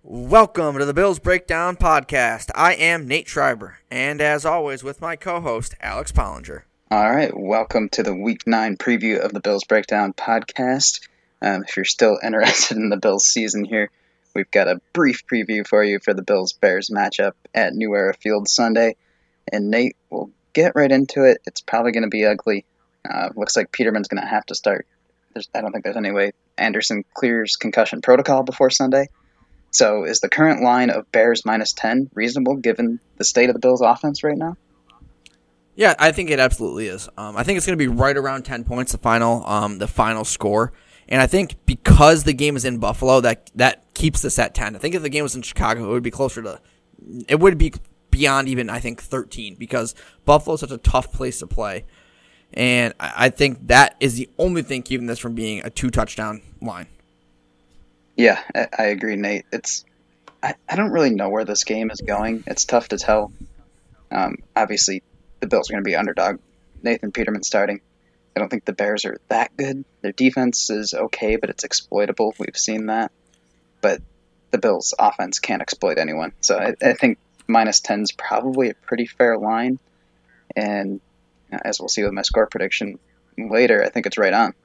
Welcome to the Bills Breakdown Podcast. I am Nate Schreiber, and as always with my co-host, Alex Pollinger. All right, welcome to the Week 9 preview of the Bills Breakdown Podcast. If you're still interested in the Bills season here, we've got a brief preview for you for the Bills-Bears matchup at New Era Field Sunday. And Nate, we'll get right into it. It's probably going to be ugly. Looks like Peterman's going to have to start. I don't think there's any way Anderson clears concussion protocol before Sunday. So is the current line of Bears minus 10 reasonable given the state of the Bills offense right now? Yeah, I think it absolutely is. I think it's going to be right around 10 points, the final score. And I think because the game is in Buffalo, that keeps this at 10. I think if the game was in Chicago, it would be beyond even, I think, 13, because Buffalo is such a tough place to play. And I think that is the only thing keeping this from being a 2-touchdown line. Yeah, I agree, Nate. I don't really know where this game is going. It's tough to tell. Obviously, the Bills are going to be underdog. Nathan Peterman starting. I don't think the Bears are that good. Their defense is okay, but it's exploitable. We've seen that. But the Bills' offense can't exploit anyone. So I think minus 10 is probably a pretty fair line. And as we'll see with my score prediction later, I think it's right on.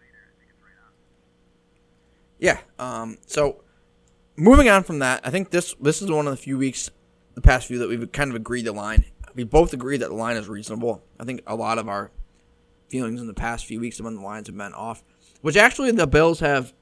Yeah. So moving on from that, I think this is one of the few weeks, the past few, that we've kind of agreed the line. We both agree that the line is reasonable. I think a lot of our feelings in the past few weeks when the lines have been off, which actually the Bills have,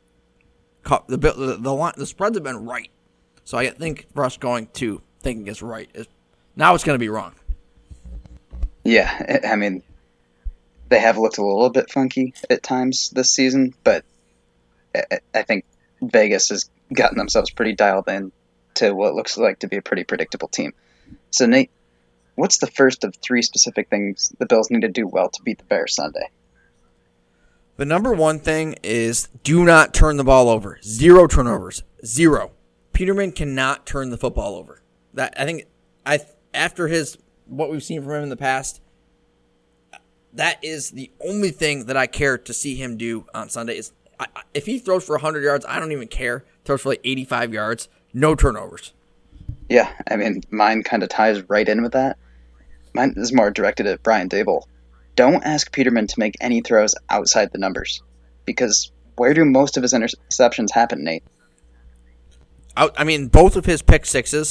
the spreads have been right. So I think for us going to thinking it's right, now it's going to be wrong. Yeah, I mean, they have looked a little bit funky at times this season, but I think Vegas has gotten themselves pretty dialed in to what looks like to be a pretty predictable team. So, Nate, what's the first of 3 specific things the Bills need to do well to beat the Bears Sunday? The number one thing is do not turn the ball over. 0 turnovers. 0. Peterman cannot turn the football over. After what we've seen from him in the past, that is the only thing that I care to see him do on Sunday. Is if he throws for 100 yards, I don't even care. Throws for like 85 yards, no turnovers. Yeah, I mean, mine kind of ties right in with that. Mine is more directed at Brian Daboll. Don't ask Peterman to make any throws outside the numbers, because where do most of his interceptions happen, Nate? Both of his pick sixes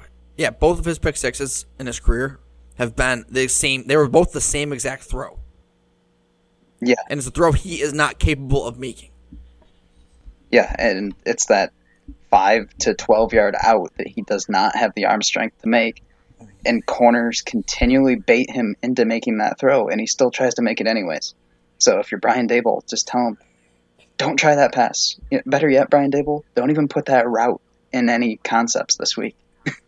in his career have been the same. They were both the same exact throw. Yeah. And it's a throw he is not capable of making. Yeah, and it's that 5 to 12 yard out that he does not have the arm strength to make, and corners continually bait him into making that throw, and he still tries to make it anyways. So if you're Brian Daboll, just tell him, don't try that pass. Better yet, Brian Daboll, don't even put that route in any concepts this week.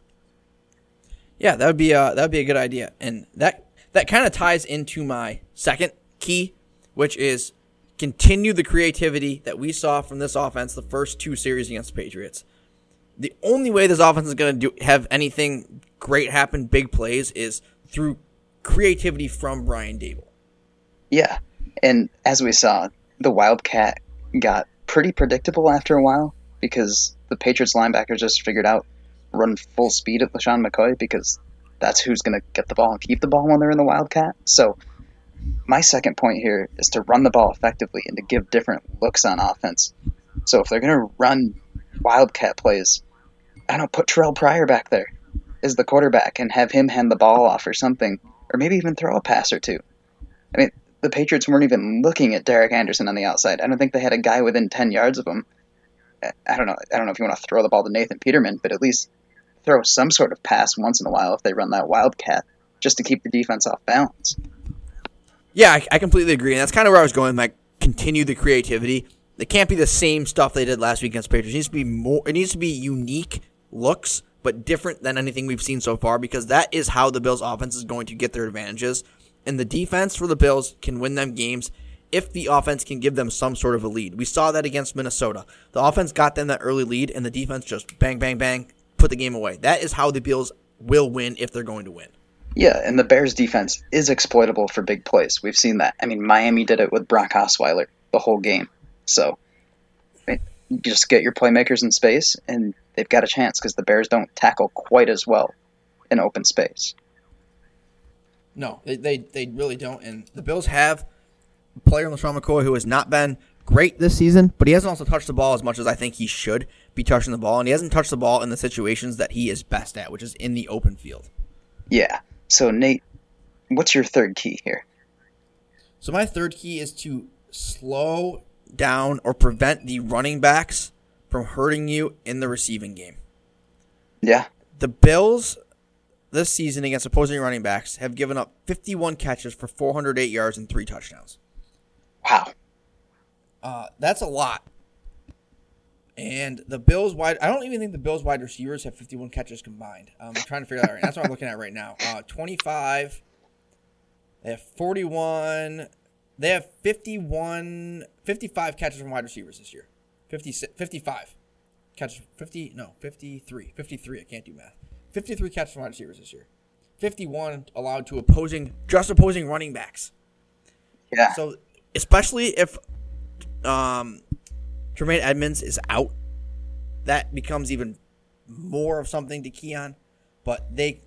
Yeah, that would be a good idea, and that kind of ties into my second key, which is continue the creativity that we saw from this offense the first 2 series against the Patriots. The only way this offense is going to have anything great happen, big plays, is through creativity from Brian Daboll. Yeah, and as we saw, the Wildcat got pretty predictable after a while because the Patriots linebackers just figured out run full speed at LaShawn McCoy because that's who's going to get the ball and keep the ball when they're in the Wildcat. So my second point here is to run the ball effectively and to give different looks on offense. So if they're going to run Wildcat plays, I don't know, put Terrell Pryor back there as the quarterback and have him hand the ball off or something, or maybe even throw a pass or two. I mean, the Patriots weren't even looking at Derek Anderson on the outside. I don't think they had a guy within 10 yards of him. I don't know if you want to throw the ball to Nathan Peterman, but at least throw some sort of pass once in a while if they run that Wildcat, just to keep the defense off balance. Yeah, I completely agree, and that's kind of where I was going. Like, continue the creativity. It can't be the same stuff they did last week against Patriots. It needs to be unique looks, but different than anything we've seen so far, because that is how the Bills' offense is going to get their advantages. And the defense for the Bills can win them games if the offense can give them some sort of a lead. We saw that against Minnesota. The offense got them that early lead, and the defense just bang, bang, bang, put the game away. That is how the Bills will win if they're going to win. Yeah, and the Bears' defense is exploitable for big plays. We've seen that. I mean, Miami did it with Brock Osweiler the whole game. So you just get your playmakers in space, and they've got a chance because the Bears don't tackle quite as well in open space. No, they really don't. And the Bills have a player in LeSean McCoy who has not been great this season, but he hasn't also touched the ball as much as I think he should be touching the ball. And he hasn't touched the ball in the situations that he is best at, which is in the open field. Yeah. So, Nate, what's your third key here? So my third key is to slow down or prevent the running backs from hurting you in the receiving game. Yeah. The Bills this season against opposing running backs have given up 51 catches for 408 yards and 3 touchdowns. Wow. That's a lot. And the Bills I don't even think the Bills wide receivers have 51 catches combined. I'm trying to figure that out. That's what I'm looking at right now. 25. They have 41. They have 55 catches from wide receivers this year. 55 catches. 53. 53. I can't do math. 53 catches from wide receivers this year. 51 allowed to opposing running backs. Yeah. So especially if Tremaine Edmonds is out, that becomes even more of something to key on. But the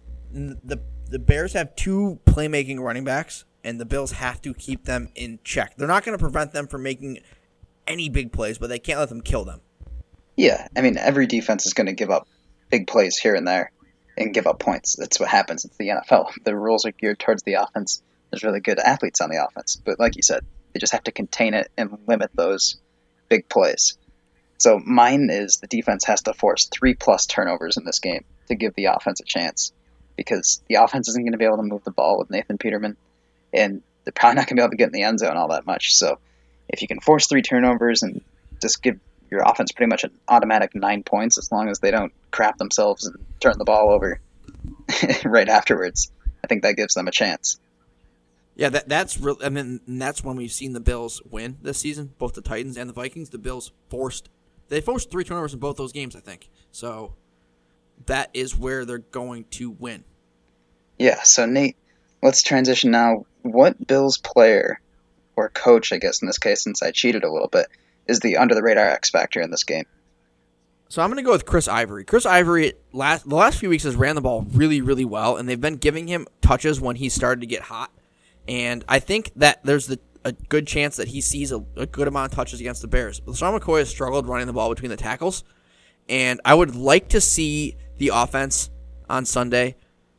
Bears have 2 playmaking running backs, and the Bills have to keep them in check. They're not going to prevent them from making any big plays, but they can't let them kill them. Yeah, I mean, every defense is going to give up big plays here and there and give up points. That's what happens. It's the NFL. The rules are geared towards the offense. There's really good athletes on the offense. But like you said, they just have to contain it and limit those big plays. So mine is the defense has to force 3+ turnovers in this game to give the offense a chance, because the offense isn't going to be able to move the ball with Nathan Peterman, and they're probably not going to be able to get in the end zone all that much. So if you can force 3 turnovers and just give your offense pretty much an automatic 9 points, as long as they don't crap themselves and turn the ball over right afterwards, I think that gives them a chance. Yeah, that's real. I mean, that's when we've seen the Bills win this season, both the Titans and the Vikings. The Bills forced 3 turnovers in both those games, I think. So that is where they're going to win. Yeah, so Nate, let's transition now. What Bills player, or coach, I guess in this case, since I cheated a little bit, is the under-the-radar X factor in this game? So I'm going to go with Chris Ivory. Chris Ivory, the last few weeks, has ran the ball really, really well, and they've been giving him touches when he started to get hot. And I think that there's a good chance that he sees a good amount of touches against the Bears. LeSean McCoy has struggled running the ball between the tackles, and I would like to see the offense on Sunday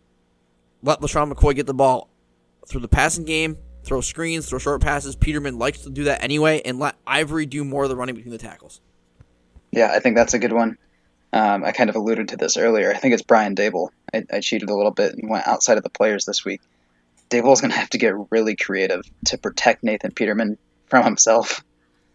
let LeSean McCoy get the ball through the passing game, throw screens, throw short passes. Peterman likes to do that anyway, and let Ivory do more of the running between the tackles. Yeah, I think that's a good one. I kind of alluded to this earlier. I think it's Brian Daboll. I cheated a little bit and went outside of the players this week. Daboll's going to have to get really creative to protect Nathan Peterman from himself.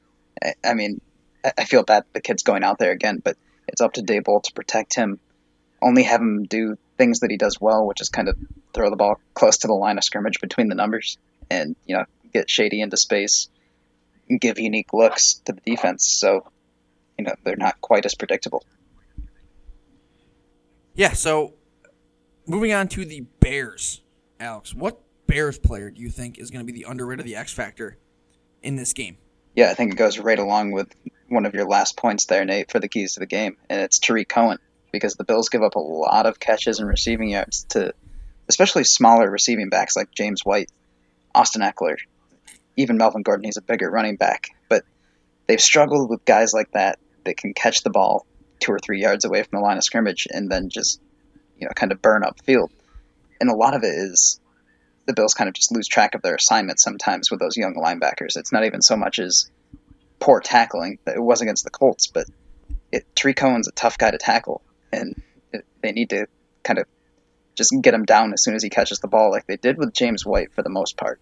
I mean, I feel bad the kid's going out there again, but it's up to Daboll to protect him. Only have him do things that he does well, which is kind of throw the ball close to the line of scrimmage between the numbers and, get Shady into space and give unique looks to the defense. So, they're not quite as predictable. Yeah, so moving on to the Bears, Alex, what Bears player do you think is going to be the underrated, the X factor in this game? Yeah, I think it goes right along with one of your last points there, Nate, for the keys to the game, and it's Tariq Cohen, because the Bills give up a lot of catches and receiving yards to especially smaller receiving backs like James White, Austin Eckler, even Melvin Gordon. He's a bigger running back, but they've struggled with guys like that can catch the ball 2 or 3 yards away from the line of scrimmage and then just, kind of burn up field. And a lot of it is the Bills kind of just lose track of their assignments sometimes with those young linebackers. It's not even so much as poor tackling. It was against the Colts, but Tariq Cohen's a tough guy to tackle, and they need to kind of just get him down as soon as he catches the ball, like they did with James White for the most part.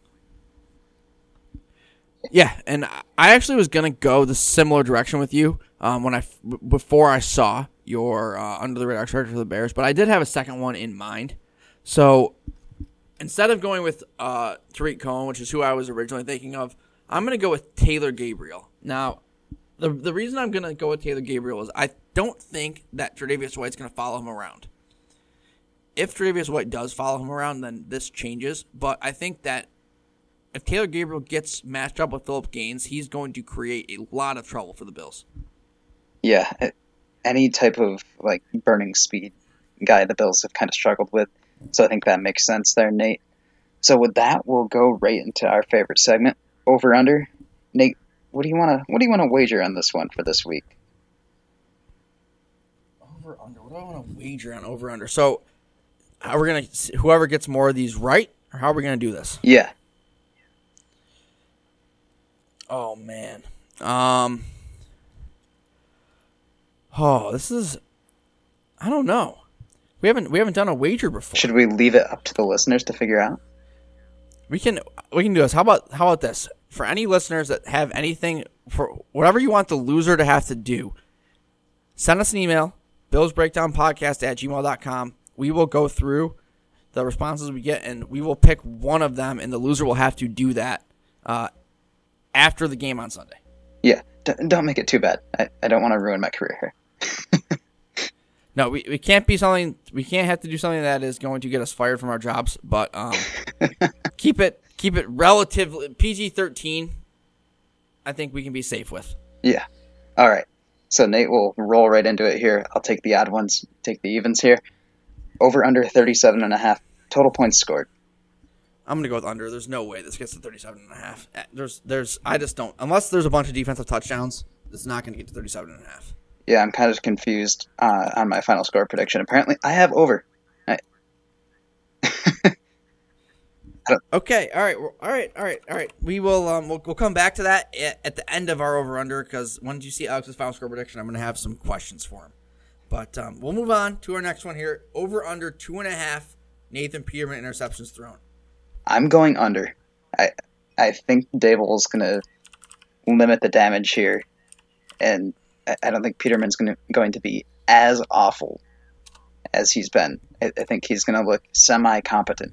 Yeah, and I actually was going to go the similar direction with you before I saw your under the radar charge for the Bears, but I did have a second one in mind. So instead of going with Tariq Cohen, which is who I was originally thinking of, I'm going to go with Taylor Gabriel. Now, the reason I'm going to go with Taylor Gabriel is I don't think that Tre'Davious White's going to follow him around. If Tre'Davious White does follow him around, then this changes, but I think that if Taylor Gabriel gets matched up with Phillip Gaines, he's going to create a lot of trouble for the Bills. Yeah, any type of like burning speed guy the Bills have kind of struggled with. So I think that makes sense there, Nate. So with that, we'll go right into our favorite segment, over under. Nate, what do you want to wager on this one for this week? Over under. What do I want to wager on over under? So, how we're gonna whoever gets more of these right, or how are we gonna do this? Yeah. Oh man. This is. I don't know. We haven't done a wager before. Should we leave it up to the listeners to figure out? We can do this. How about this? For any listeners that have anything, for whatever you want the loser to have to do, send us an email, billsbreakdownpodcast@gmail.com. We will go through the responses we get, and we will pick one of them, and the loser will have to do that after the game on Sunday. Yeah, don't make it too bad. I don't want to ruin my career here. No, we can't be something. We can't have to do something that is going to get us fired from our jobs. But keep it relatively PG-13. I think we can be safe with. Yeah. All right. So Nate will roll right into it here. I'll take the odd ones, take the evens here. Over under 37.5 total points scored. I'm gonna go with under. There's no way this gets to 37.5. There's I just don't, unless there's a bunch of defensive touchdowns. It's not gonna get to 37.5. Yeah, I'm kind of confused on my final score prediction. Apparently, I have over. Okay, all right. We will we'll come back to that at the end of our over under, because once you see Alex's final score prediction, I'm gonna have some questions for him. But we'll move on to our next one here. Over under 2.5 Nathan Peterman interceptions thrown. I'm going under. I think Daboll's gonna limit the damage here, and I don't think Peterman's going to be as awful as he's been. I think he's going to look semi-competent.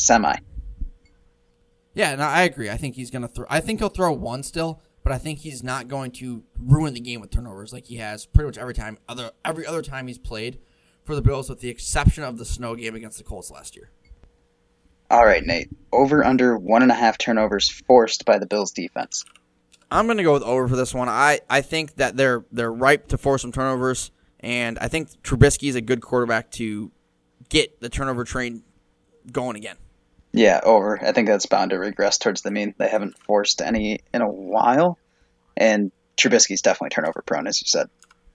Yeah, no, I agree. I think he's going to throw. I think he'll throw one still, but I think he's not going to ruin the game with turnovers like he has pretty much every other time he's played for the Bills, with the exception of the snow game against the Colts last year. All right, Nate. Over under 1.5 turnovers forced by the Bills defense. I'm going to go with over for this one. I think that they're ripe to force some turnovers, and I think Trubisky is a good quarterback to get the turnover train going again. Yeah, over. I think that's bound to regress towards the mean. They haven't forced any in a while, and Trubisky's definitely turnover prone, as you said.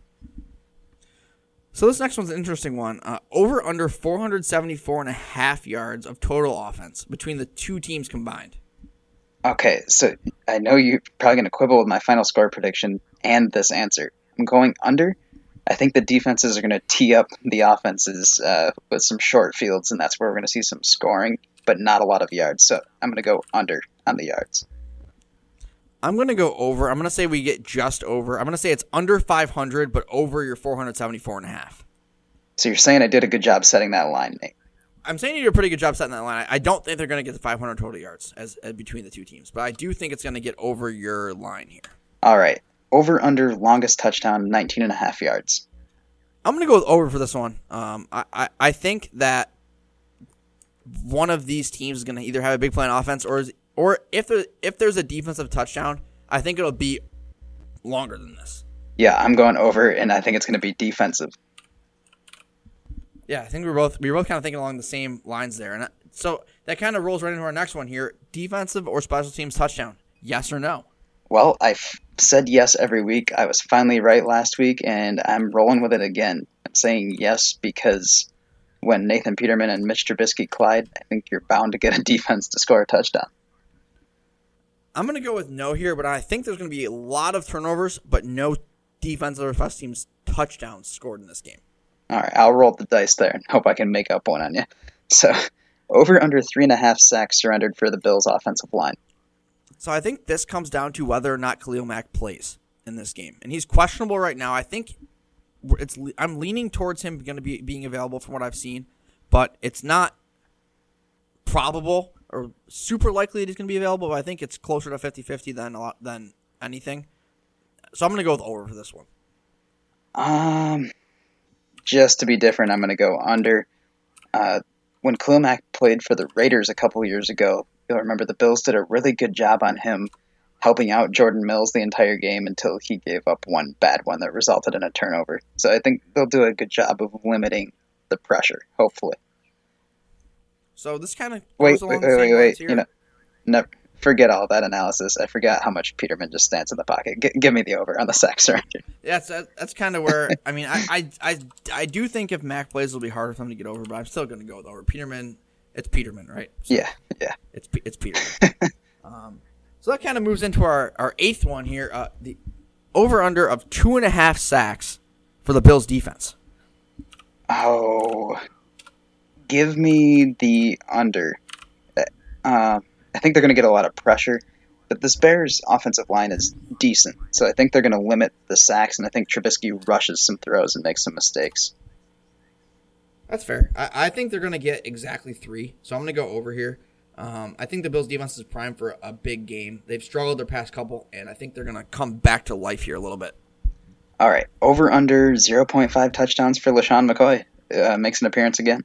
So this next one's an interesting one. Over under 474.5 yards of total offense between the two teams combined. Okay, so I know you're probably going to quibble with my final score prediction and this answer. I'm going under. I think the defenses are going to tee up the offenses with some short fields, and that's where we're going to see some scoring, but not a lot of yards. So I'm going to go under on the yards. I'm going to go over. I'm going to say we get just over. I'm going to say it's under 500, but over your 474.5. So you're saying I did a good job setting that line, Nate? I'm saying you did a pretty good job setting that line. I don't think they're going to get the 500 total yards as between the two teams, but I do think it's going to get over your line here. All right. Over under longest touchdown, 19.5 yards. I'm going to go with over for this one. I think that one of these teams is going to either have a big play on offense, or if there's a defensive touchdown, I think it'll be longer than this. Yeah, I'm going over, and I think it's going to be defensive. Yeah, I think we're both kind of thinking along the same lines there. And so that kind of rolls right into our next one here. Defensive or special teams touchdown? Yes or no? Well, I've said yes every week. I was finally right last week, and I'm rolling with it again. I'm saying yes because when Nathan Peterman and Mitch Trubisky collide, I think you're bound to get a defense to score a touchdown. I'm going to go with no here, but I think there's going to be a lot of turnovers, but no defensive or special teams touchdowns scored in this game. All right, I'll roll the dice there and hope I can make up one on you. So, over under 3.5 sacks surrendered for the Bills' offensive line. So I think this comes down to whether or not Khalil Mack plays in this game, and he's questionable right now. I think I'm leaning towards him going to be being available from what I've seen, but it's not probable or super likely that he's going to be available. But I think it's closer to 50-50 than anything. So I'm going to go with over for this one. Just to be different, I'm going to go under. When Khalil Mack played for the Raiders a couple years ago, you'll remember the Bills did a really good job on him helping out Jordan Mills the entire game until he gave up one bad one that resulted in a turnover. So I think they'll do a good job of limiting the pressure, hopefully. So this kind of Wait, goes along wait, the wait, same lines wait. here. Never, forget all that analysis. I forgot how much Peterman just stands in the pocket. Give me the over on the sack surrender. Yeah, that's kind of where I mean I do think if Mac plays, it'll be harder for him to get over, but I'm still going to go with over. Peterman, it's Peterman, right? So Yeah. it's Peterman. So that kind of moves into our eighth one here. The over under of 2.5 sacks for the Bills defense. Oh, give me the under. I think they're going to get a lot of pressure, but this Bears offensive line is decent, so I think they're going to limit the sacks, and I think Trubisky rushes some throws and makes some mistakes. That's fair. I think they're going to get exactly 3, so I'm going to go over here. I think the Bills' defense is primed for a big game. They've struggled their past couple, and I think they're going to come back to life here a little bit. All right, over under 0.5 touchdowns for LaShawn McCoy. Makes an appearance again.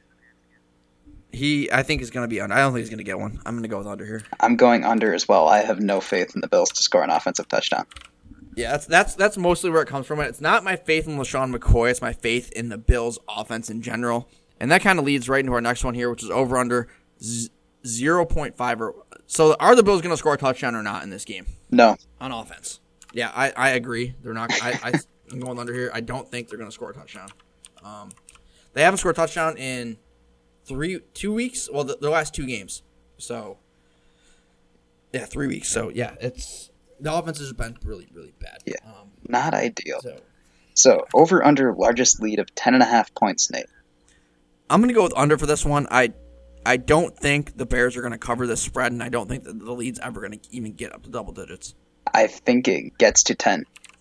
I think is going to be under. I don't think he's going to get one. I'm going to go with under here. I'm going under as well. I have no faith in the Bills to score an offensive touchdown. Yeah, that's mostly where it comes from. It's not my faith in LaShawn McCoy. It's my faith in the Bills' offense in general. And that kind of leads right into our next one here, which is over under 0.5. So are the Bills going to score a touchdown or not in this game? No. On offense. Yeah, I agree. They're not. I'm going under here. I don't think they're going to score a touchdown. They haven't scored a touchdown in 2 weeks. Well, the last 2 games. So, yeah, 3 weeks. So, yeah, the offense has been really, really bad. Yeah, not ideal. So, So, over under largest lead of 10.5 points, Nate. I'm going to go with under for this one. I don't think the Bears are going to cover this spread, and I don't think that the lead's ever going to even get up to double digits. I think it gets to 10.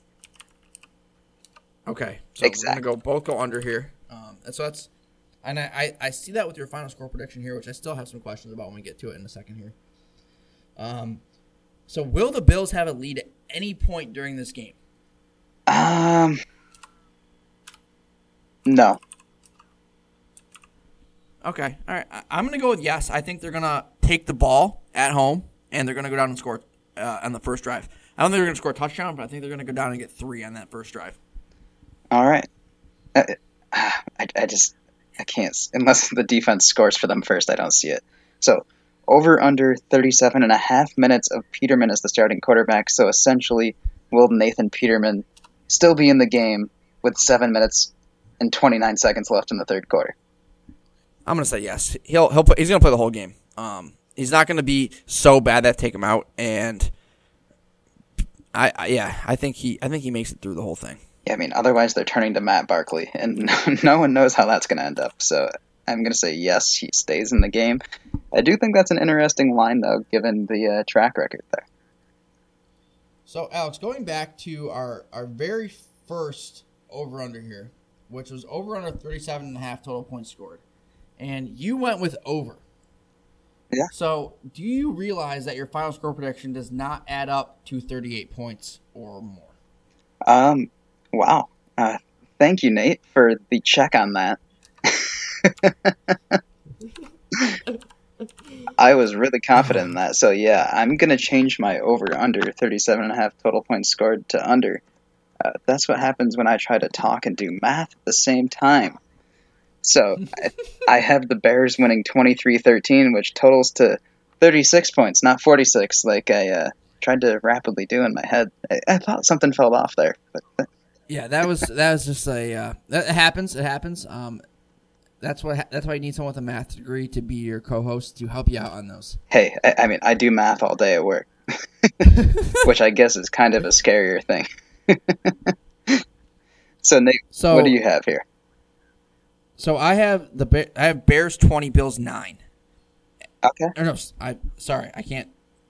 Okay, so Exactly. we're going to both go under here. And so that's, and I see that with your final score prediction here, which I still have some questions about when we get to it in a second here. So will the Bills have a lead at any point during this game? No. Okay, all right. I'm going to go with yes. I think they're going to take the ball at home, and they're going to go down and score on the first drive. I don't think they're going to score a touchdown, but I think they're going to go down and get 3 on that first drive. All right. I can't, unless the defense scores for them first, I don't see it. So, over under 37.5 minutes of Peterman as the starting quarterback. So, essentially, will Nathan Peterman still be in the game with 7 minutes and 29 seconds left in the third quarter? I'm going to say yes. He's going to play the whole game. He's not going to be so bad that take him out, and I think he makes it through the whole thing. Yeah, I mean, otherwise they're turning to Matt Barkley, and no one knows how that's going to end up. So I'm going to say yes, he stays in the game. I do think that's an interesting line, though, given the track record there. So, Alex, going back to our very first over-under here, which was over-under 37.5 total points scored, and you went with over. Yeah. So, do you realize that your final score prediction does not add up to 38 points or more? Wow. Thank you, Nate, for the check on that. I was really confident in that. So, yeah, I'm going to change my over-under 37.5 total points scored to under. That's what happens when I try to talk and do math at the same time. So, I have the Bears winning 23-13, which totals to 36 points, not 46, like I tried to rapidly do in my head. I thought something fell off there, but... Yeah, that was just a that happens. It happens. That's why you need someone with a math degree to be your co-host to help you out on those. Hey, I mean, I do math all day at work, which I guess is kind of a scarier thing. So, Nate, what do you have here? So I have Bears 20, Bills 9. Okay. Or no, I can't.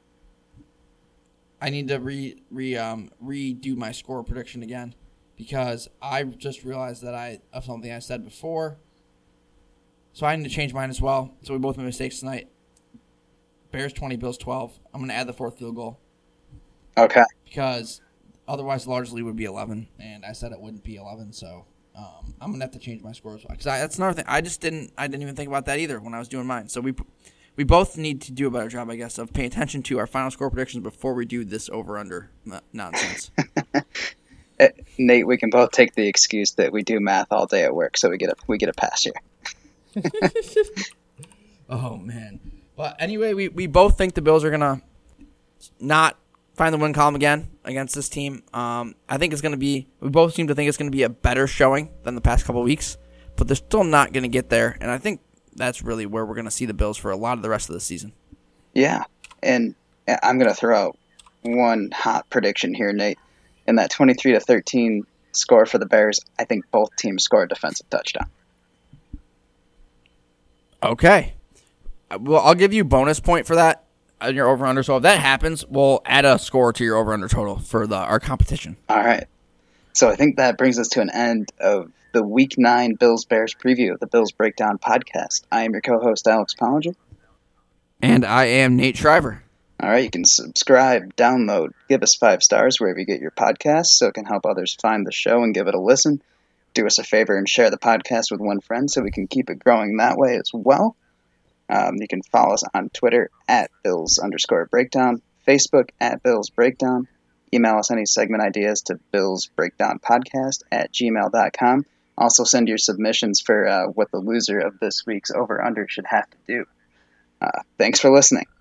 I need to redo my score prediction again. Because I just realized of something I said before. So I need to change mine as well. So we both made mistakes tonight. Bears 20, Bills 12. I'm going to add the 4th field goal. Okay. Because otherwise the largest lead would be 11. And I said it wouldn't be 11. So I'm going to have to change my score as well. Because that's another thing. I didn't even think about that either when I was doing mine. So we both need to do a better job, I guess, of paying attention to our final score predictions before we do this over-under nonsense. Nate, we can both take the excuse that we do math all day at work, so we get a pass here. Oh, man. Well, anyway, we both think the Bills are going to not find the win column again against this team. I think it's going to be – we both seem to think it's going to be a better showing than the past couple of weeks, but they're still not going to get there, and I think that's really where we're going to see the Bills for a lot of the rest of the season. Yeah, and I'm going to throw out one hot prediction here, Nate. In that 23-13 score for the Bears, I think both teams score a defensive touchdown. Okay. Well, I'll give you bonus point for that on your over-under. So if that happens, we'll add a score to your over-under total for our competition. All right. So I think that brings us to an end of the Week 9 Bills-Bears preview of the Bills Breakdown podcast. I am your co-host, Alex Pollinger. And I am Nate Shriver. All right, you can subscribe, download, give us 5 stars wherever you get your podcasts so it can help others find the show and give it a listen. Do us a favor and share the podcast with one friend so we can keep it growing that way as well. You can follow us on Twitter at Bills_Breakdown, Facebook at Bills Breakdown. Email us any segment ideas to billsbreakdownpodcast@gmail.com. Also send your submissions for what the loser of this week's over-under should have to do. Thanks for listening.